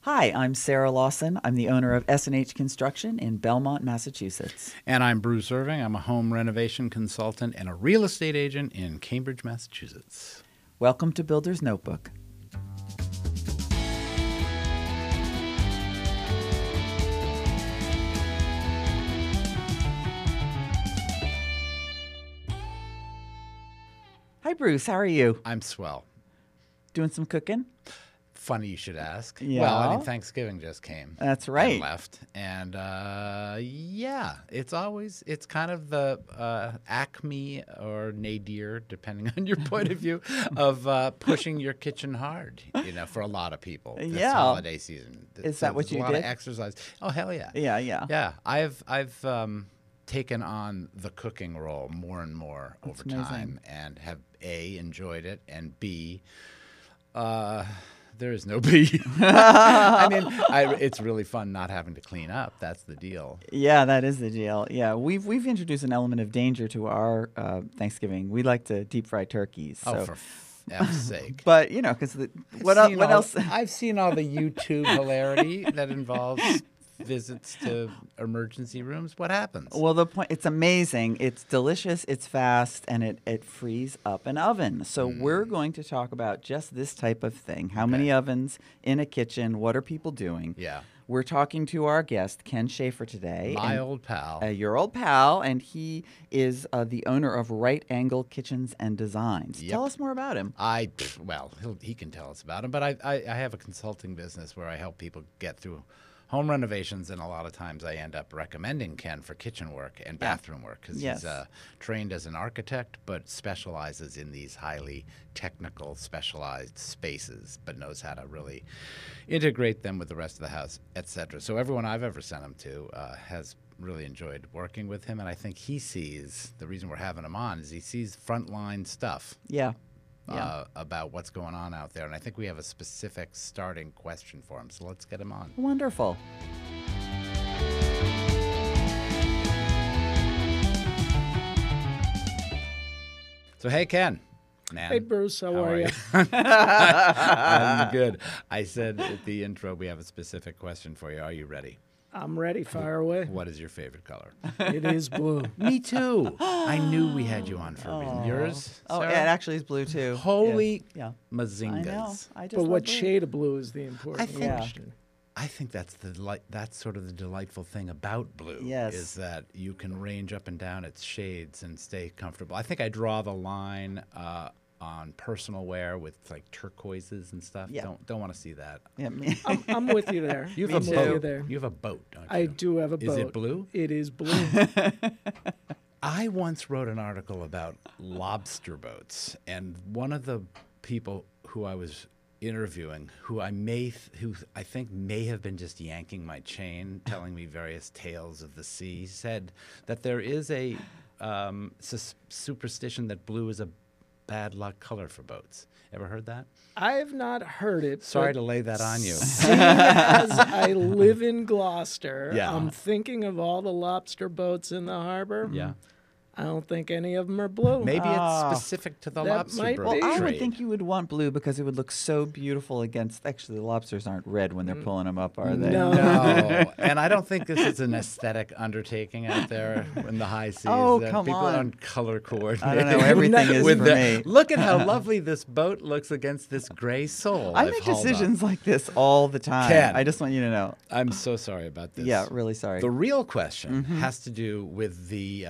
Hi, I'm Sarah Lawson. I'm the owner of S&H Construction in Belmont, Massachusetts. And I'm Bruce Irving. I'm a home renovation consultant and a real estate agent in Cambridge, Massachusetts. Welcome to Builder's Notebook. Hi, Bruce. How are you? I'm swell. Doing some cooking? Funny you should ask. Yeah. Well, I mean, Thanksgiving just came. That's right. And left. And yeah, it's kind of the Acme or nadir, depending on your point of view, of pushing your kitchen hard, for a lot of people this Yeah. holiday season. Is that what there's you a lot did? of exercise. Oh, hell yeah. Yeah, yeah. Yeah, I've taken on the cooking role more and more over amazing. time, and have A, enjoyed it, and B, there is no B. I mean, it's really fun not having to clean up. That's the deal. Yeah, that is the deal. Yeah, we've introduced an element of danger to our Thanksgiving. We like to deep fry turkeys. Oh, for F's sake. But because what else? I've seen all the YouTube hilarity that involves visits to emergency rooms. What happens? Well, the point, it's amazing. It's delicious, it's fast, and it frees up an oven. So we're going to talk about just this type of thing. How many ovens in a kitchen? What are people doing? Yeah. We're talking to our guest, Ken Schaefer, today. My old pal. Your old pal, and he is the owner of Right Angle Kitchens and Designs. Yep. Tell us more about him. He can tell us about him, but I have a consulting business where I help people get through home renovations, and a lot of times I end up recommending Ken for kitchen work and bathroom work because he's trained as an architect but specializes in these highly technical, specialized spaces, but knows how to really integrate them with the rest of the house, etc. So everyone I've ever sent him to has really enjoyed working with him, and I think he sees, the reason we're having him on is he sees frontline stuff. Yeah. About what's going on out there. And I think we have a specific starting question for him. So let's get him on. Wonderful. So, hey, Ken. Man, hey, Bruce. How are you? I'm good. I said at the intro we have a specific question for you. Are you ready? I'm ready. Fire away. What is your favorite color? It is blue. Me too. I knew we had you on for a reason. Yours? Oh, Sarah? yeah, it actually is blue, too. Holy yeah. mazingas. I know. I just But love what blue. shade of blue is the important think- question? I think that's sort of the delightful thing about blue. Yes. Is that you can range up and down its shades and stay comfortable. I think I draw the line on personal wear with like turquoises and stuff. Yeah. Don't want to see that. Yeah, me. I'm with you there. You Me have a too. boat. There. You have a boat, don't you? I do have a Is boat. it blue? It is blue. I once wrote an article about lobster boats, and one of the people who I was interviewing, who I think may have been just yanking my chain, telling me various tales of the sea, said that there is a superstition that blue is a bad luck color for boats. Ever heard that? I have not heard it. Sorry but to lay that on you. seeing as I live in Gloucester, Yeah. I'm thinking of all the lobster boats in the harbor. Yeah. I don't think any of them are blue. Maybe it's specific to the That lobster might boat be. I would trade. think you would want blue because it would look so beautiful against. Actually, the lobsters aren't red when they're pulling them up, are they? No. No, and I don't think this is an aesthetic undertaking out there in the high seas. Oh, that come people on. aren't color coordinated. I don't know. Everything is with for the, me. Look at how lovely this boat looks against this gray soul. I I've make hauled decisions up. like this all the time. Ken. I just want you to know. I'm so sorry about this. Yeah, really sorry. The real question has to do with the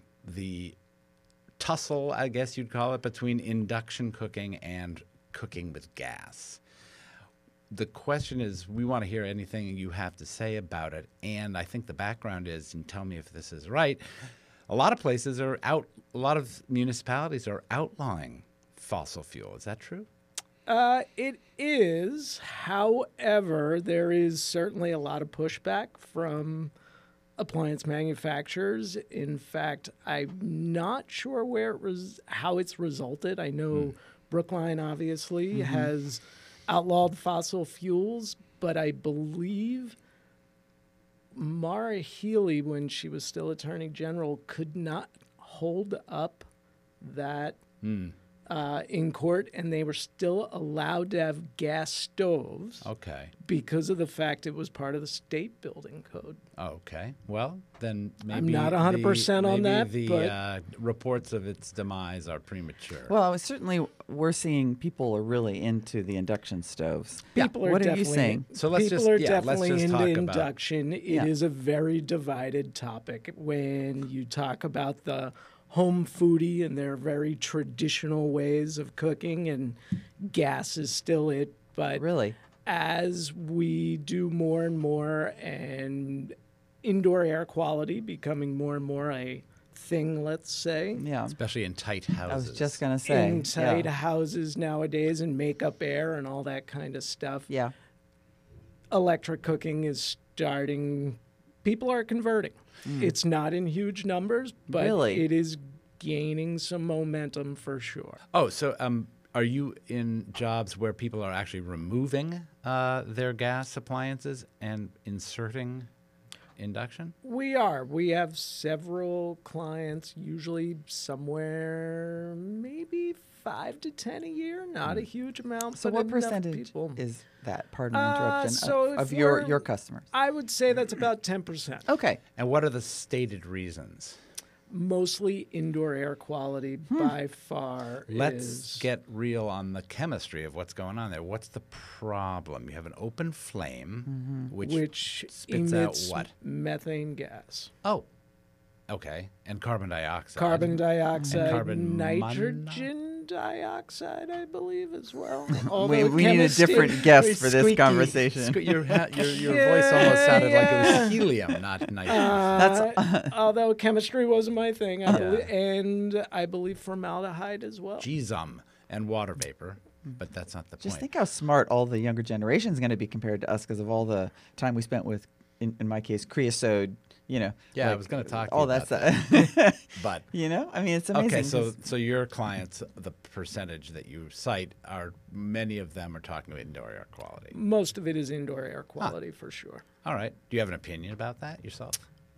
tussle, I guess you'd call it, between induction cooking and cooking with gas. The question is, we want to hear anything you have to say about it, and I think the background is, and tell me if this is right, a lot of municipalities are outlawing fossil fuel. Is that true? It is. However, there is certainly a lot of pushback from appliance manufacturers. In fact, I'm not sure how it's resulted. I know Brookline obviously has outlawed fossil fuels, but I believe Mara Healy, when she was still Attorney General, could not hold up that in court, and they were still allowed to have gas stoves Okay. because of the fact it was part of the state building code. Okay. Well, then maybe I'm not 100% on that, The but reports of its demise are premature. Well, certainly we're seeing people are really into the induction stoves. people are What are definitely you saying? So let's people just- are yeah, let's definitely just into talk about- induction. It is a very divided topic when you talk about the home foodie and their very traditional ways of cooking, and gas is still it. But Really? as we do more and more, and indoor air quality becoming more and more a thing, let's say, Yeah. Especially in tight houses. I was just going to say. in tight yeah. houses nowadays, and makeup air and all that kind of stuff, Yeah. electric cooking is starting. People are converting. It's not in huge numbers, but Really? it is gaining some momentum for sure. Oh, so are you in jobs where people are actually removing their gas appliances and inserting induction? We are. We have several clients, usually somewhere maybe 5 to 10 a year. Not a huge amount. So but what enough percentage people. is that? Pardon the interruption. so of if your we're- customers. I would say that's about 10%. Okay. And what are the stated reasons? Mostly indoor air quality by far. Let's is, get real on the chemistry of what's going on there. What's the problem? You have an open flame, which spits out emits what? methane gas. Oh, okay. And carbon dioxide. Carbon dioxide, carbon nitrogen dioxide, I believe, as well. We Although need a chemistry- different guest Very for this squeaky. conversation. Your voice almost sounded like it Yeah. was helium, not nitrogen. Although chemistry wasn't my thing, I Yeah. believe, and I believe formaldehyde as well. Jizum and water vapor, but that's not the Just point. think how smart all the younger generation is going to be compared to us because of all the time we spent with, in my case, creosote. Yeah, I was gonna talk to all you that about stuff. But I mean, it's amazing. okay, so 'cause- so your clients, the percentage that you cite, are many of them are talking about indoor air quality. Most of it is indoor air quality for sure. All right. Do you have an opinion about that yourself?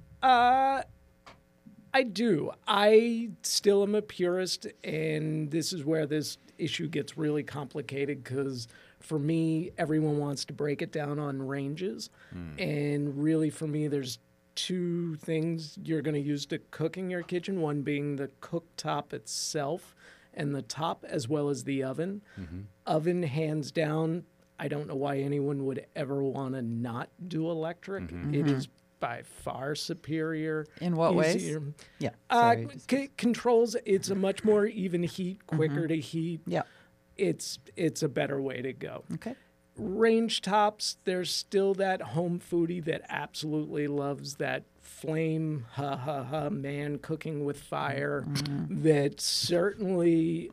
I do. I still am a purist, and this is where this issue gets really complicated because for me, everyone wants to break it down on ranges. And really, for me, there's two things you're going to use to cook in your kitchen, one being the cooktop itself and the top, as well as the oven. Oven, hands down, I don't know why anyone would ever want to not do electric. It is by far superior. In what ways? easier. yeah. Sorry, Controls, it's a much more even heat, quicker to heat. yeah. It's a better way to go. Okay. Range tops, there's still that home foodie that absolutely loves that flame, man cooking with fire. That certainly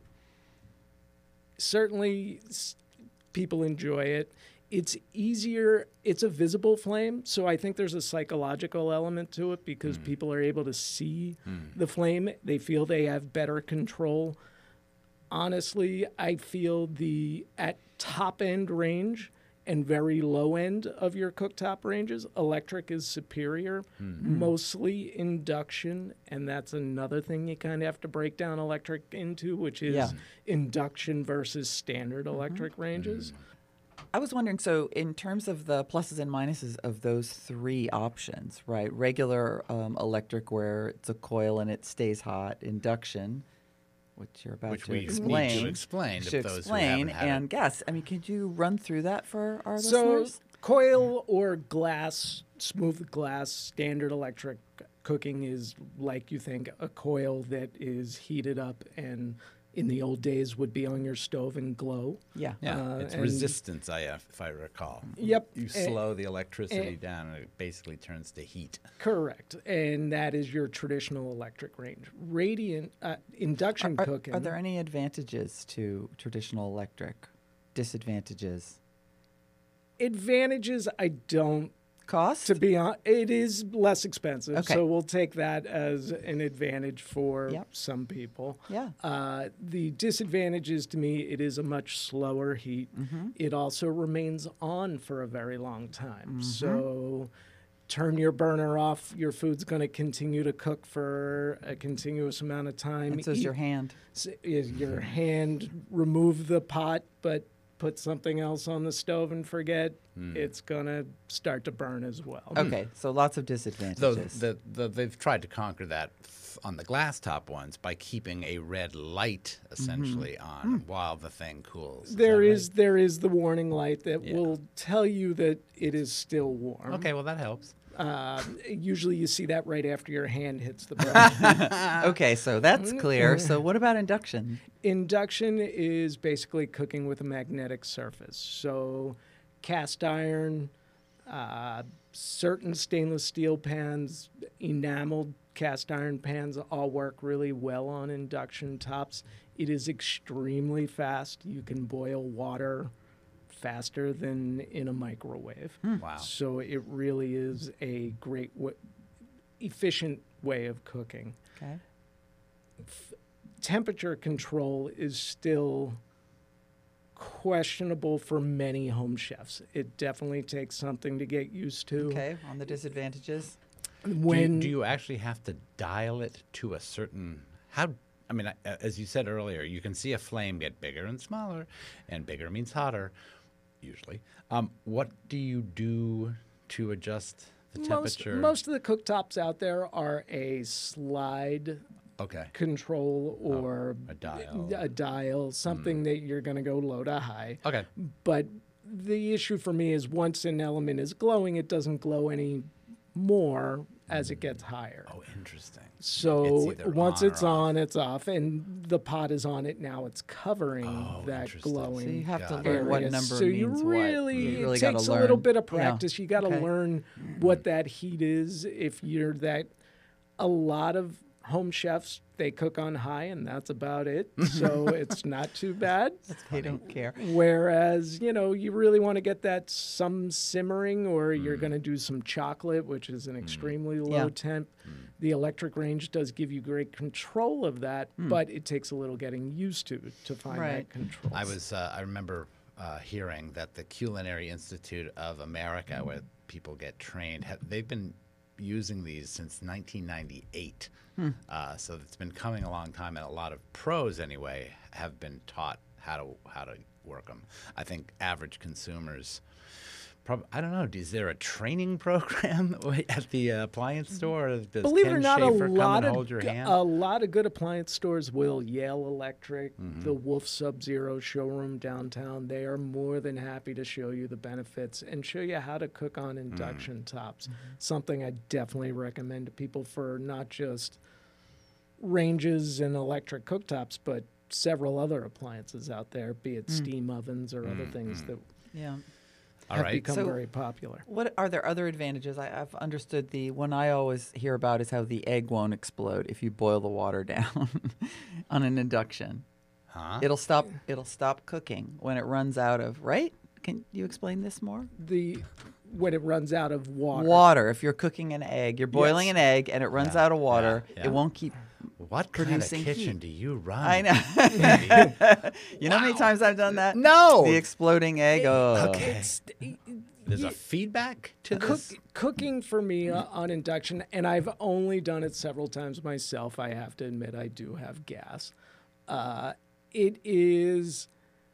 people enjoy it. It's easier. It's a visible flame, so I think there's a psychological element to it because people are able to see the flame. They feel they have better control. Honestly, I feel at top end range and very low end of your cooktop ranges, electric is superior, mostly induction. And that's another thing you kind of have to break down electric into, which is induction versus standard electric ranges. I was wondering, so in terms of the pluses and minuses of those three options, right? Regular electric where it's a coil and it stays hot, induction, which you're about Which to we explain. need to explain to to those who explain, haven't had and it. gas. I mean, could you run through that for our So listeners? coil or glass, smooth glass, standard electric cooking is like you think a coil that is heated up and in the old days would be on your stove and glow. Yeah. Yeah, it's and- resistance, if I recall. Yep. You slow the electricity down, and it basically turns to heat. Correct. And that is your traditional electric range. Radiant induction cooking. Are there any advantages to traditional electric? Disadvantages? advantages? I don't. Cost? To be honest, it is less expensive, Okay. so we'll take that as an advantage for Yep. some people. Yeah. The disadvantage is, to me, it is a much slower heat. Mm-hmm. It also remains on for a very long time. So turn your burner off, your food's going to continue to cook for a continuous amount of time. And so is your hand. Is your hand, remove the pot, but put something else on the stove and forget, it's going to start to burn as well. Okay, so lots of disadvantages. Though they've tried to conquer that on the glass top ones by keeping a red light essentially on while the thing cools. There is the warning light that will tell you that it is still warm. Okay, well that helps. Usually you see that right after your hand hits the burner. Okay, so that's clear. So what about induction? Induction is basically cooking with a magnetic surface. So cast iron, certain stainless steel pans, enameled cast iron pans all work really well on induction tops. It is extremely fast. You can boil water faster than in a microwave. Wow. So it really is a great, efficient way of cooking. Okay. Temperature control is still questionable for many home chefs. It definitely takes something to get used to. Okay, on the disadvantages. Do you actually have to dial it to a certain as you said earlier, you can see a flame get bigger and smaller, and bigger means hotter, usually. What do you do to adjust the temperature? Most of the cooktops out there are a slide control or a dial, something that you're going to go low to high. Okay. But the issue for me is once an element is glowing, it doesn't glow any more as it gets higher. Oh, interesting. So once it's off. on, it's off, and the pot is on it now. It's covering that glowing. So you have to area. learn what number so means you really, what. it takes a little bit of practice. Yeah. You got to learn what that heat is. If you're that, a lot of home chefs, they cook on high, and that's about it. So it's not too bad. They don't care. Whereas, you really want to get that some simmering, or you're going to do some chocolate, which is an extremely low temp. The electric range does give you great control of that, but it takes a little getting used to find that control. I remember hearing that the Culinary Institute of America, where people get trained, they've been using these since 1998. So it's been coming a long time, and a lot of pros, anyway, have been taught how to work them. I think average consumers, I don't know. Is there a training program at the appliance store? Does Believe Ken it or not, Schaefer come and hold your hand? a lot of good appliance stores will. Yale Electric, the Wolf Sub-Zero showroom downtown, they are more than happy to show you the benefits and show you how to cook on induction tops. Something I definitely recommend to people for not just ranges and electric cooktops, but several other appliances out there, be it steam ovens or other things that have become very popular. What are there other advantages? I've understood the one I always hear about is how the egg won't explode if you boil the water down on an induction. Huh? It'll stop cooking when it runs out of, right? Can you explain this more? When it runs out of water. Water. If you're cooking an egg, you're boiling an egg and it runs out of water, it won't keep What producing kind of kitchen heat. do you run? I know. You know how many times I've done that? No. The exploding egg. Okay. There's a feedback to this? Cooking for me on induction, and I've only done it several times myself. I have to admit I do have gas. It is...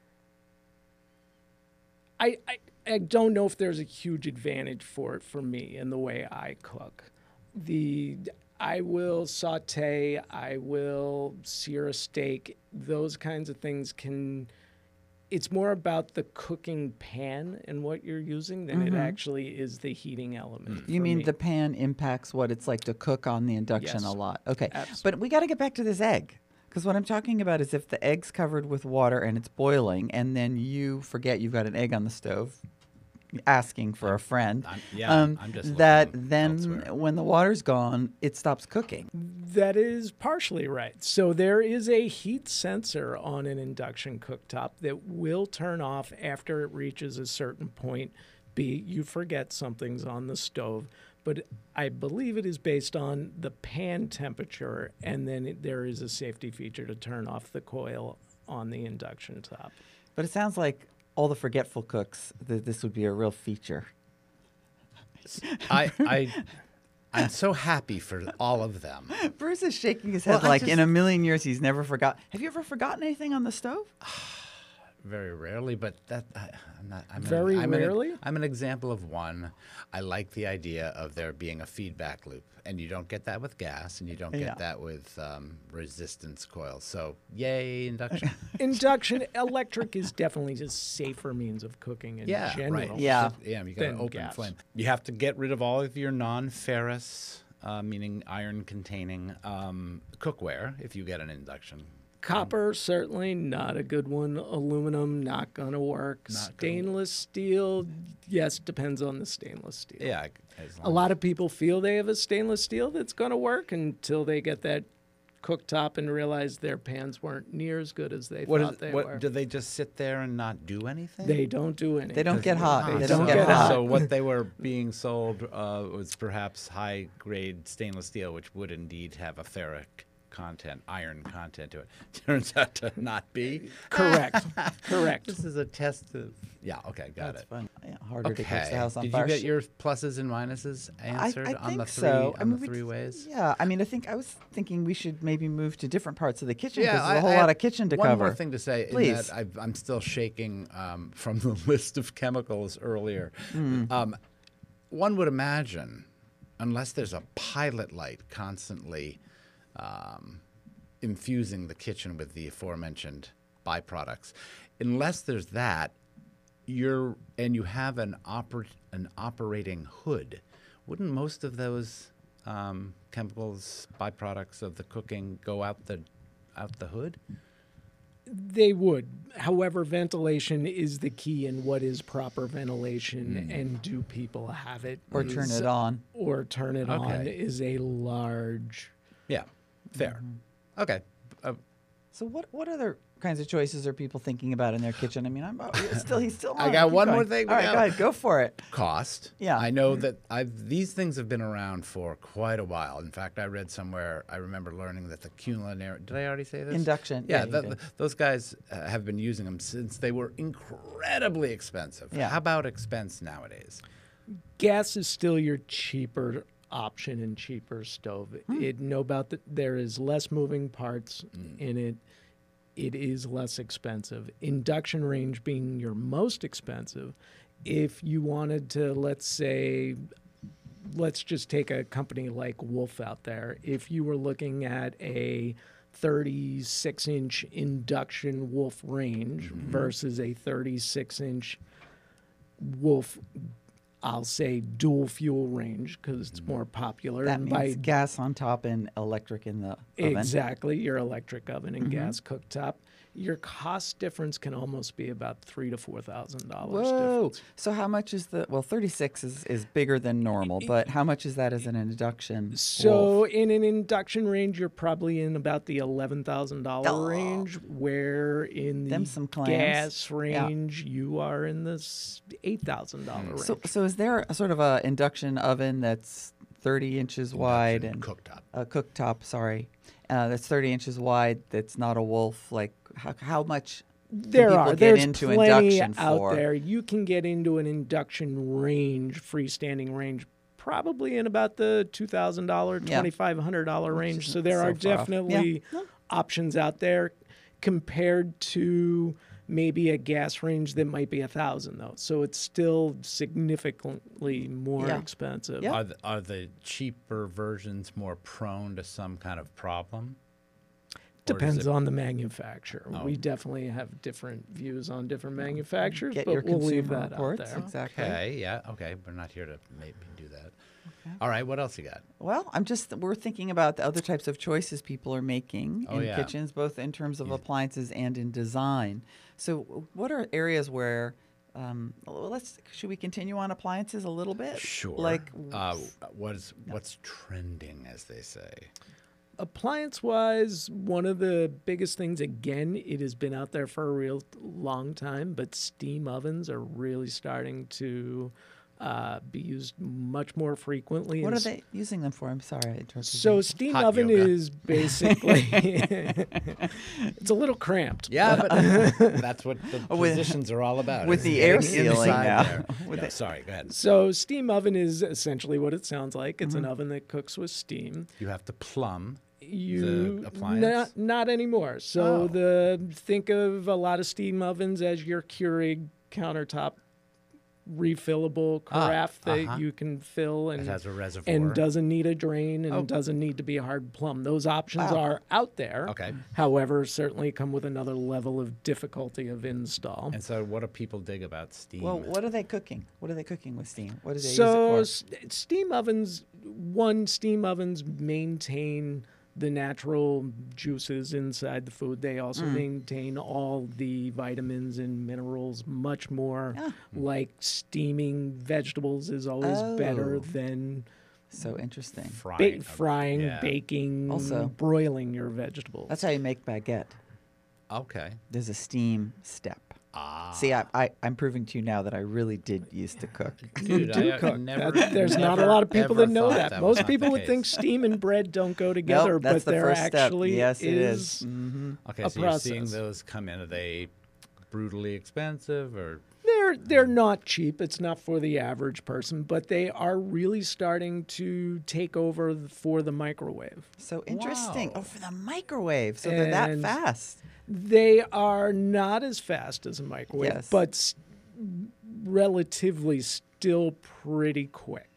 I don't know if there's a huge advantage for it for me in the way I cook. I will saute, I will sear a steak. Those kinds of things it's more about the cooking pan and what you're using than it actually is the heating element. You mean the pan impacts what it's like to cook on the induction a lot? Okay. Absolutely. But we got to get back to this egg. Because what I'm talking about is if the egg's covered with water and it's boiling and then you forget you've got an egg on the stove, asking for a friend, I'm just that looking then elsewhere. when the water's gone, it stops cooking. That is partially right. So there is a heat sensor on an induction cooktop that will turn off after it reaches a certain point. You forget something's on the stove. But I believe it is based on the pan temperature, and then there is a safety feature to turn off the coil on the induction top. But it sounds like all the forgetful cooks, this would be a real feature. I'm so happy for all of them. Bruce is shaking his head Well, like in a million years he's never forgot. Have you ever forgotten anything on the stove? Very rarely, but I'm not. Rarely? I'm an example of one. I like the idea of there being a feedback loop, and you don't get that with gas, and you don't get that with resistance coils. So, yay, induction. Induction electric is definitely a safer means of cooking in general. Right. Yeah. Yeah, you got an Than open gas. flame. You have to get rid of all of your non-ferrous, meaning iron-containing cookware if you get an induction. Copper, certainly not a good one. Aluminum, not going to work. Stainless steel, yes, depends on the stainless steel. Yeah. A lot of people feel they have a stainless steel that's going to work until they get that cooktop and realize their pans weren't near as good as they thought they were. Do they just sit there and not do anything? They don't do anything. They don't get hot. They They don't don't get get hot. hot. So what they were being sold was perhaps high-grade stainless steel, which would indeed have a ferric content, iron content to it. Turns out to not be. Correct. Correct. This is a test of. Yeah. Okay. Got That's it. fun. Yeah, harder to catch Okay. the house on Did fire. you get your pluses and minuses answered I on think the three so. on the we three just- ways? Yeah, I mean, I was thinking we should maybe move to different parts of the kitchen because I there's a whole have lot of kitchen to one cover. more thing to say. Please. In that I'm still shaking from the list of chemicals earlier. One would imagine, unless there's a pilot light constantly infusing the kitchen with the aforementioned byproducts, unless there's that, you have an operating hood. Wouldn't most of those chemicals, byproducts of the cooking, go out the hood? They would. However, ventilation is the key in what is proper ventilation, and do people have it? Or turn it on. Or turn it on Okay. is a large. Yeah, fair. Okay. So what other kinds of choices are people thinking about in their kitchen? I mean, he's still on. I got Keep one going. more thing to All right, go. go ahead, go for it. Cost. Yeah. I know that these things have been around for quite a while. In fact, I read somewhere, I remember learning that the culinary, did I already say this? Induction. Yeah, you did. those guys have been using them since they were incredibly expensive. Yeah. How about expense nowadays? Gas is still your cheaper option and cheaper stove. Know about that there is less moving parts in it. It is less expensive. Induction range being your most expensive. If you wanted to, let's just take a company like Wolf out there. If you were looking at a 36-inch induction Wolf range versus a 36-inch Wolf, I'll say dual fuel range because it's more popular. That and means gas on top and electric in the oven. Exactly, your electric oven and gas cooktop. Your cost difference can almost be about $3,000 to $4,000 Whoa! difference. So how much is 36 is bigger than normal, but how much is that as an induction? So Wolf? in an induction range, you're probably in about the $11,000 Oh. range, where in Them the some clams. gas Yeah. range, you are in the $8,000 range. So is there a sort of a induction oven that's 30 inches wide and Cooktop. a cooktop? Sorry, that's 30 inches wide. That's not a Wolf. Like how much? There people are. get There's into plenty induction out for? there. You can get into an induction range, freestanding range, probably in about the $2,000, Yeah. $2,500 range. isn't So there so are far off. definitely Yeah. options out there compared to maybe a gas range that might be $1,000 though. So it's still significantly more Yeah. expensive. Yeah. Are the cheaper versions more prone to some kind of problem? Or does Depends it- on the manufacturer. Oh. We definitely have different views on different manufacturers, Get but your we'll leave consumer that reports. out there. Exactly. Okay, yeah, okay. We're not here to maybe do that. All right, what else you got? Well, we're thinking about the other types of choices people are making Oh, in yeah. kitchens, both in terms of appliances and in design. So, what are areas where, should we continue on appliances a little bit? Sure. Like, What's trending, as they say? Appliance wise, one of the biggest things, again, it has been out there for a real long time, but steam ovens are really starting to be used much more frequently. What are they using them for? I'm sorry, I interrupted So you. steam Hot oven yoga. is basically it's a little cramped. Yeah, but that's what the with- positions are all about. with is the air getting sealing inside now. there. With No, the- sorry, go ahead. So steam oven is essentially what it sounds like. It's an Mm-hmm. oven that cooks with steam. You have to plumb. You appliance? not anymore. So Oh. think of a lot of steam ovens as your Keurig countertop refillable carafe that you can fill It and has a reservoir. and doesn't need a drain and Oh. doesn't need to be a hard plumb. Those options Wow. are out there. Okay. However, certainly come with another level of difficulty of install. And so, what do people dig about steam? Well, what are they cooking? What are they cooking with steam? What do they So use it steam ovens maintain the natural juices inside the food. They also maintain all the vitamins and minerals much more. Ah. Like steaming vegetables is always better Oh. than for? So interesting. frying, Yeah. baking, Also- broiling your vegetables. That's how you make baguette. Okay. There's a steam step. Ah. See, I'm proving to you now that I really did used to cook. You Dude, do I cook. never- There's not a never, lot of people ever that know thought that. was Most not people the would think case. steam and bread don't go together, Nope, that's but the there first step. actually Yes, it is. is Okay, a so you're seeing process. those come in. Are they brutally expensive or? They're not cheap. It's not for the average person, but they are really starting to take over for the microwave. So interesting. Wow. Oh, for the microwave. So they're that And- fast. They are not as fast as a microwave, Yes. but relatively still pretty quick.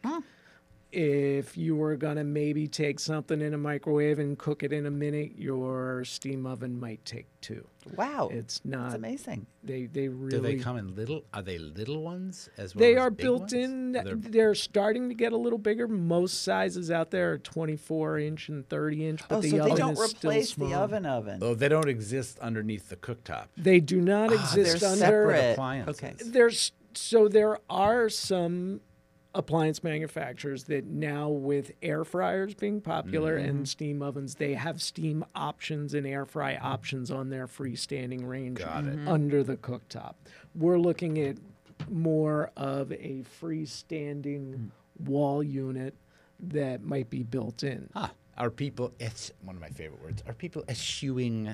If you were going to maybe take something in a microwave and cook it in a minute, your steam oven might take 2. Wow. It's That's not. amazing. They really. Do they come in little? Are they little ones as well? They as are big built ones? in. They're- They're starting to get a little bigger. Most sizes out there are 24-inch and 30-inch, but Oh, the so oven they don't is still replace the small. oven. Oh, they don't exist underneath the cooktop. They do not They're exist under. separate. appliances. Okay. There are some appliance manufacturers that now, with air fryers being popular and steam ovens, they have steam options and air fry options on their freestanding range Got it. under the cooktop. We're looking at more of a freestanding wall unit that might be built in. Ah, are people? It's one of my favorite words. Are people eschewing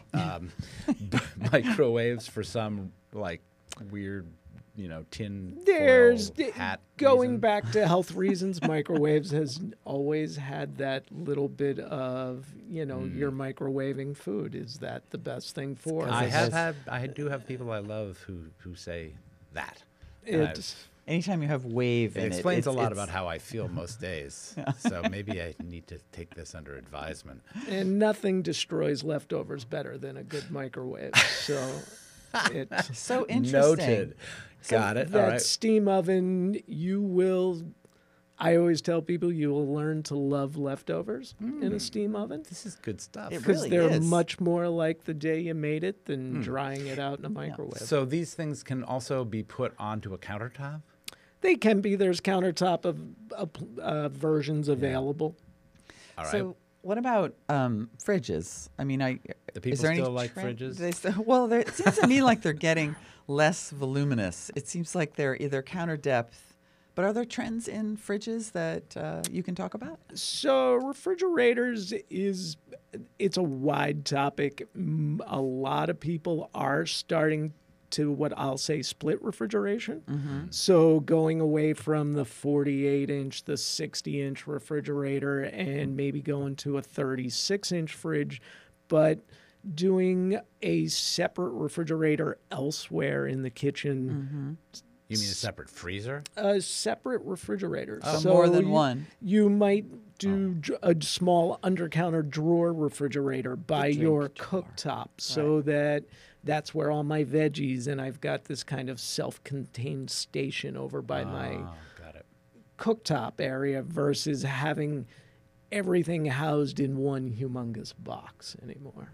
microwaves for some like weird, tin There's foil hat? going reason? back to health reasons. Microwaves has always had that little bit of you're microwaving food. Is that the best thing for? I us? have had. I do have people I love who say that. And I've- It, Anytime you have wave It in explains it, a lot it's- about how I feel most days. So maybe I need to take this under advisement. and nothing destroys leftovers better than a good microwave. So it So interesting. Noted. Got it. that All right. steam oven, you will. I always tell people you will learn to love leftovers in a steam oven. This is good stuff. It Because really they're is. much more like the day you made it than drying it out in a microwave. So these things can also be put onto a countertop? They can be. There's countertop versions available. All right. So what about fridges? I mean, Do people is there any still like trend- fridges? do they still, well, it seems to me like they're getting less voluminous. It seems like they're either counter depth. But are there trends in fridges that you can talk about? So refrigerators it's a wide topic. A lot of people are starting to what I'll say split refrigeration. So going away from the 48-inch, the 60-inch refrigerator and maybe going to a 36-inch fridge, but doing a separate refrigerator elsewhere in the kitchen. You mean a separate freezer? A separate refrigerator. So more than one. You might do a small undercounter drawer refrigerator by your cooktop so that's where all my veggies, and I've got this kind of self-contained station over by my Oh, got it. cooktop area versus having everything housed in one humongous box anymore.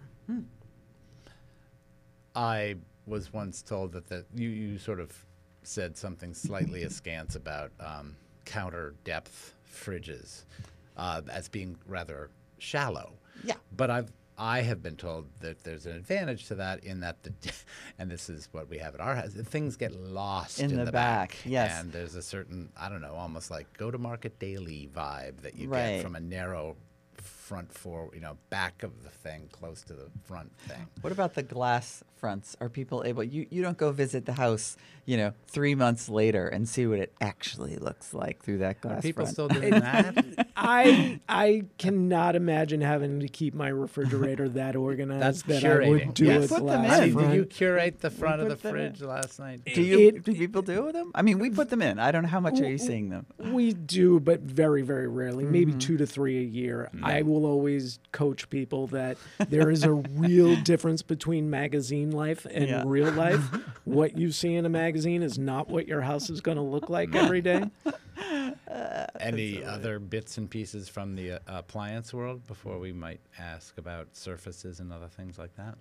I was once told that you sort of said something slightly askance about counter depth fridges as being rather shallow. Yeah. But I've I have been told that there's an advantage to that in that, and this is what we have at our house, things get lost in the back. Yes. And there's a certain, I don't know, almost like go-to-market daily vibe that you Right. get from a narrow front back of the thing close to the front thing. What about the glass fronts? Are people able, you don't go visit the house, 3 months later and see what it actually looks like through that glass Are people front? still doing that? I cannot imagine having to keep my refrigerator that organized That's that I would curating. do Yes. a Put them glass in. Did front. you curate the front of the put them in. fridge last night? Do people do with them? I mean, we put them in. I don't know how much are you seeing them. We do, but very, very rarely. Maybe 2 to 3 a year. I will always coach people that there is a real difference between magazine life and Yeah. real life. What you see in a magazine is not what your house is going to look like every day. Any other bits and pieces from the appliance world before we might ask about surfaces and other things like that?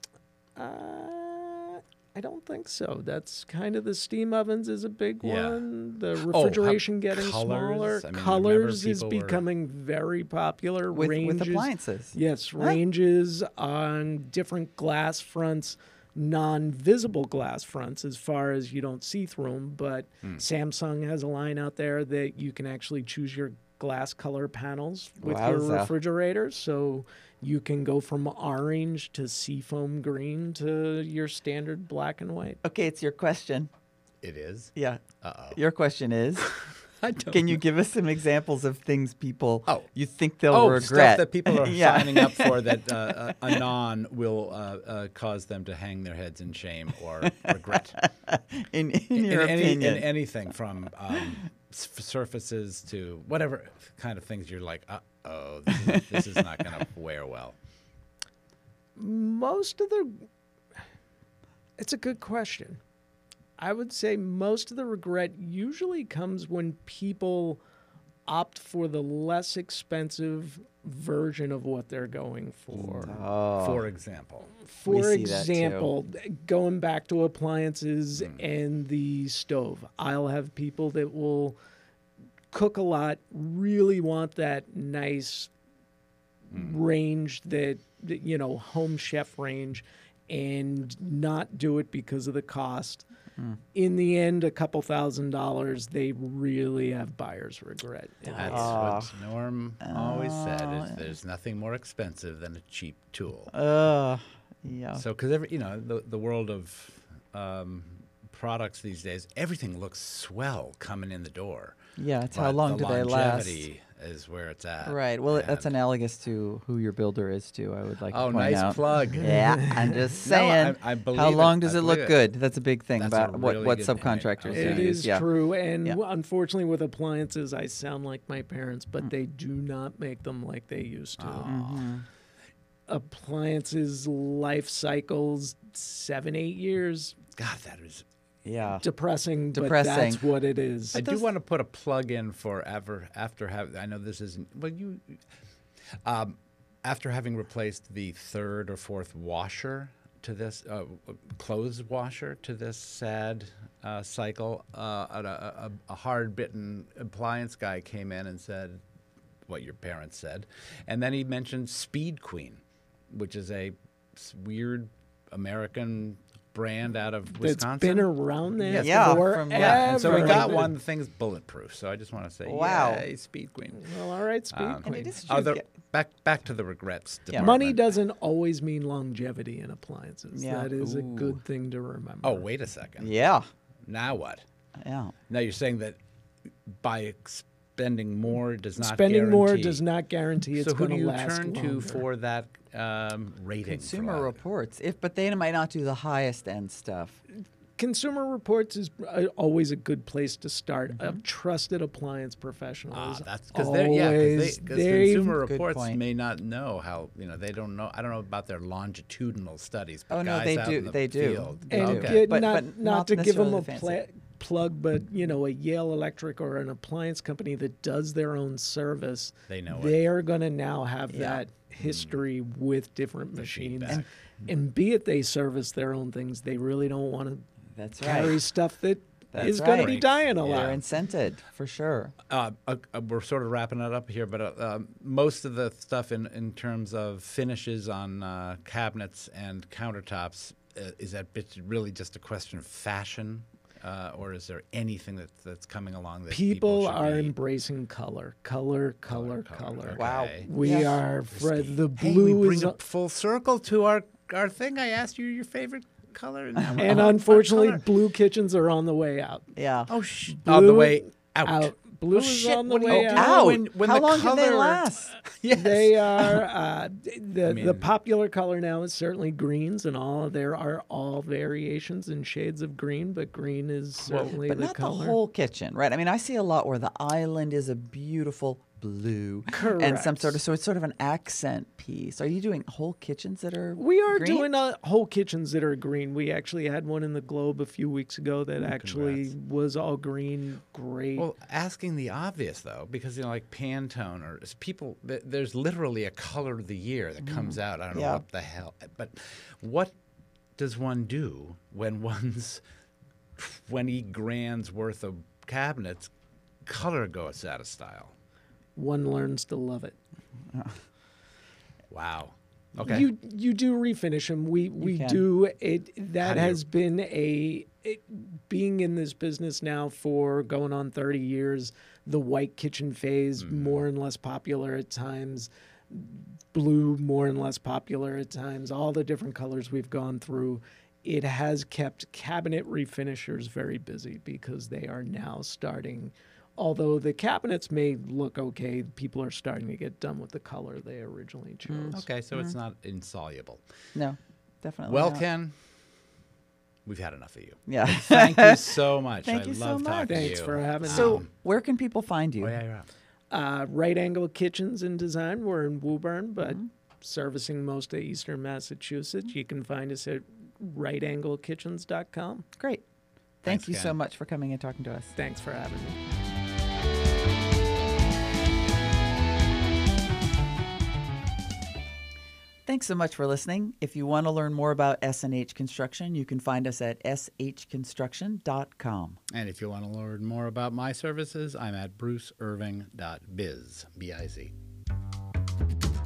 I don't think so. That's kind of the steam ovens is a big Yeah. one. The Oh, refrigeration getting colors? smaller. I mean, Colors remember is people were- becoming very popular. With Ranges, appliances. Yes, ranges on different glass fronts, non-visible glass fronts as far as you don't see through them, but Samsung has a line out there that you can actually choose your glass color panels with your Wowza. refrigerator. So you can go from orange to seafoam green to your standard black and white. Okay, it's your question. It is. Yeah. Uh-oh. Your question is, I don't can you give us some examples of things people you think they'll Oh, regret? stuff that people are Yeah. signing up for that anon will cause them to hang their heads in shame or regret. in your opinion. In anything from surfaces to whatever kind of things you're like, uh-oh, this is not going to wear well. It's a good question. I would say most of the regret usually comes when people opt for the less expensive version of what they're going for. Oh. For example. For see that too. example, going back to appliances and the stove, I'll have people that will cook a lot, really want that nice range that home chef range, and not do it because of the cost. In the end, a couple $1,000s, they really have buyer's regret. That's what Norm always said, is there's nothing more expensive than a cheap tool. Yeah. So, because the world of products these days, everything looks swell coming in the door. Yeah, it's But how long the do they last? longevity is where it's at. Right. Well, that's And- analogous to who your builder is too. I would like to Oh, point nice out. plug. Yeah, I'm just No, saying. I believe how it. long does I it look believe it. good? That's a big thing That's about a what really good point. subcontractors Okay. It use. is Yeah. true. And Yeah. unfortunately, with appliances, I sound like my parents, but they do not make them like they used to. Mm-hmm. Appliances life cycles 7-8 years. God, that is. Yeah. Depressing, but Depressing. that's what it is. I do want to put a plug in for after having. I know this isn't. Well, after having replaced the third or fourth washer to this clothes washer to this sad cycle, a hard-bitten appliance guy came in and said what your parents said, and then he mentioned Speed Queen, which is a weird American brand out of Wisconsin. It's been around there Yeah, forever. from- Yeah, and so we got Ever. one. The thing's bulletproof. So I just want to say, Wow. yay, Speed Queen. Well, all right, Speed Um, Queen. And it is true. Back to the regrets. Yeah. Department. Money doesn't always mean longevity in appliances. Yeah. That is a Ooh. good thing to remember. Oh, wait a second. Yeah. Now what? Yeah. Now you're saying that by spending more does not Spending more guarantee- does not guarantee it's So who going do to you last turn longer. to for that rating? Consumer provider? Reports. But they might not do the highest end stuff. Consumer Reports is always a good place to start. A trusted appliance professional is That's because always because they- Consumer Good Reports point. may not know how they don't know. I don't know about their longitudinal studies. But Oh, no, guys they out do. in the They do. field, They And do. okay. get, But not not to give them a necessarily the fancy. plug, but a Yale Electric or an appliance company that does their own service, They know it. they are going to now have Yeah. that history with different machines. feedback. And be it they service their own things, they really don't want to That's carry right. stuff that That's is going to be right. dying a They're lot. incented for sure. We're sort of wrapping it up here, but most of the stuff in terms of finishes on cabinets and countertops, is that really just a question of fashion? Or is there anything that's coming along that People should are be... embracing color. Color. Okay. Wow. We are the Hey, blue we bring is it full circle to our thing. I asked you your favorite color, and unfortunately blue kitchens are on the way out. Yeah. on the way out. Out. Blue Oh, is shit. on the What do you way do? out. Out. When How the long can they color- last? Yes. They are the mean- popular color now is certainly greens, and there are all variations and shades of green, but green is certainly But the not color. the whole kitchen, right? I mean, I see a lot where the island is a beautiful blue, and some Correct. so it's sort of an accent piece. Are you doing whole kitchens that are? We are green? doing whole kitchens that are green. We actually had one in the Globe a few weeks ago that actually was all green. Great. Well, asking the obvious though, because like Pantone or people, there's literally a color of the year that comes out. I don't know Yeah. what the hell, but what does one do when one's 20 grand's worth of cabinets color goes out of style? One learns to love it. Wow. Okay. You do refinish them. We can. do it. How That do you- has been being in this business now for going on 30 years. The white kitchen phase more and less popular at times. Blue more and less popular at times. All the different colors we've gone through. It has kept cabinet refinishers very busy because they are now starting. Although the cabinets may look okay, people are starting to get done with the color they originally chose. Okay, so it's not insoluble. No, definitely. Well, not. Ken, we've had enough of you. Yeah. Thank you so much. Thank I you so love much. talking to you. Thanks for having me. So, where can people find you? Oh, yeah, you're out. Right Angle Kitchens and Design. We're in Woburn, but servicing most of eastern Massachusetts. You can find us at rightanglekitchens.com. Great. Thanks, Thank you so Ken. much for coming and talking to us. Thanks for having me. Thanks so much for listening. If you want to learn more about S&H Construction, you can find us at shconstruction.com. And if you want to learn more about my services, I'm at bruceirving.biz, B-I-Z.